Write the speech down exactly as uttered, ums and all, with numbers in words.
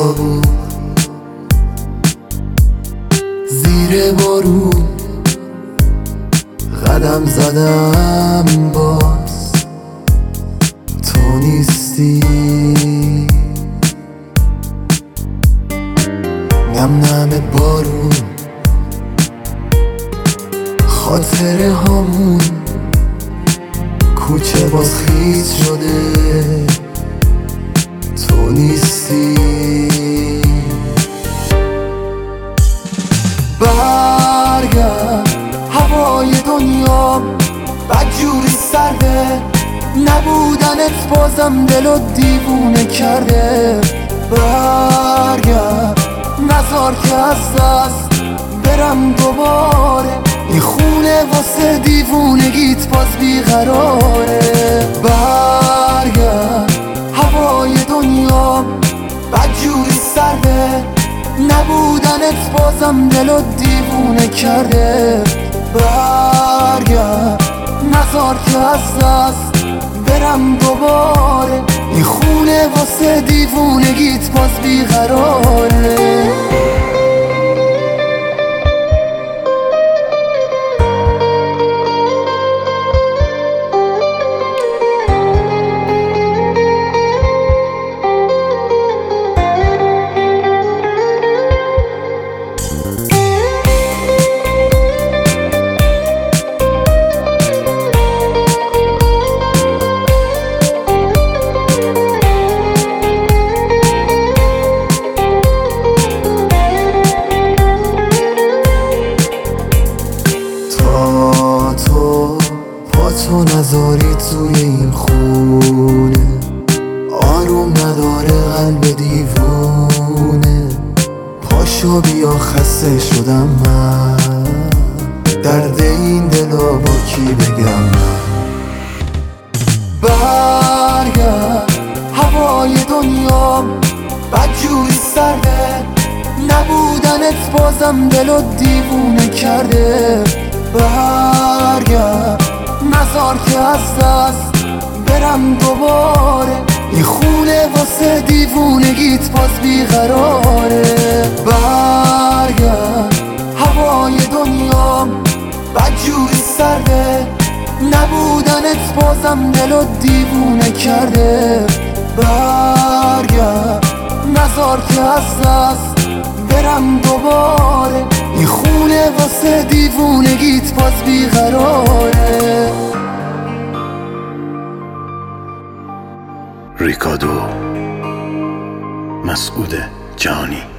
خیابون زیر بارون قدم زدم، باز تو نیستی. نم نم بارون خاطره هامون، کوچه باز خیس شده تو نیستی. برگرد هوای دنیا بدجوری سرده، نبودنت بازم دلو دیوونه کرده. برگرد نذار که از دست برم دوباره، این خونه واسه دیوونگیت باز بیقراره. برگرد هوای دنیا بدجوری سرده، نبودنت بازم دلو دیوونه کرده. برگرد نذار که از دست برم دوباره، این خونه واسه دیوونگیت باز بیقراره. تو نذاری توی این خونه، آروم نداره قلب دیوونه. پاشو بیا خسته شدم من، درد این دلو با کی بگم من. برگرد هوای دنیا بدجوری سرده، نبودنت بازم دلو دیوونه کرده. برگرد نذار که از دست برم دوباره، این خونه واسه دیوونگیت باز بیقراره. برگرد هوای دنیا بدجوری سرده، نبودنت بازم دلو دیوونه کرده. برگرد نذار که از دست برم دوباره، این خونه واسه دیوونگیت باز بیقراره. ریکادو مسعود جهانی.